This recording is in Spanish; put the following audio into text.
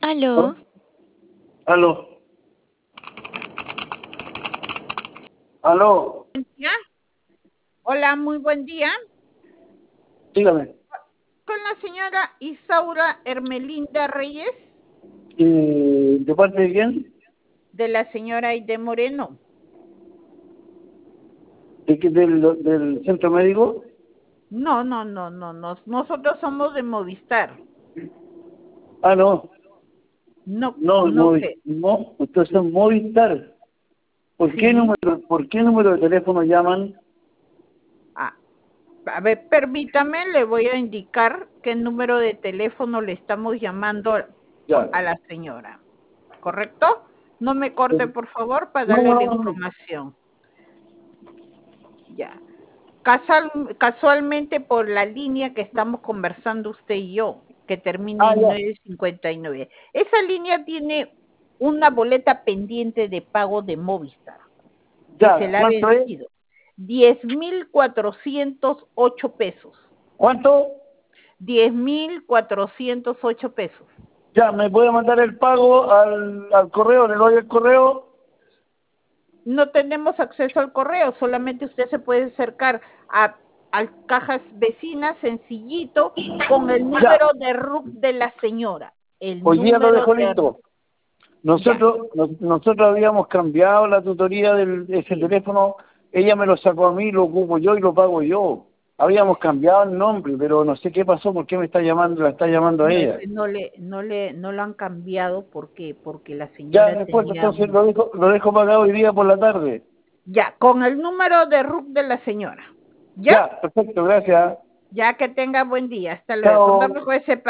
Aló, Aló, aló, ¿Ya? Hola, muy buen día. dígame. Con la señora Isaura Hermelinda Reyes, ¿De parte de quién? de la señora Aide Moreno. ¿Del centro médico? No. Nosotros somos de Movistar. Ah, no, No, no, no sé. no, ustedes son Movistar. Sí. ¿Por qué número de teléfono llaman? Ah, a ver, permítame, le voy a indicar qué número de teléfono le estamos llamando Ya. a la señora. ¿Correcto? No me corte, por favor, para No, darle la no, no. información. Ya. Casualmente por la línea que estamos conversando usted y yo, que termina Ah, en ya, 959. Esa línea tiene una boleta pendiente de pago de Movistar, que se ya. la ha ¿Cuánto es? vencido. 10.408 pesos. ¿Cuánto? 10.408 pesos. Ya, ¿me puede mandar el pago al correo? ¿Le doy el correo? No tenemos acceso al correo, solamente usted se puede acercar a cajas vecinas sencillito con el Ya, número de RUC de la señora. El hoy día lo número dejo de RUC. listo. Ya. Nosotros habíamos cambiado la tutoría de ese Sí. teléfono, ella me lo sacó a mí, lo ocupo yo y lo pago yo. Habíamos cambiado el nombre, pero no sé qué pasó, por qué me está llamando, la está llamando a No, ella. ese no lo han cambiado porque la Ya señora después, tenía entonces lo dejo pagado hoy día por la tarde. ya, con el número de RUC de la señora. ¿Ya? Ya, perfecto, gracias. Ya que tenga buen día. Hasta luego. Chao. Pongamos ese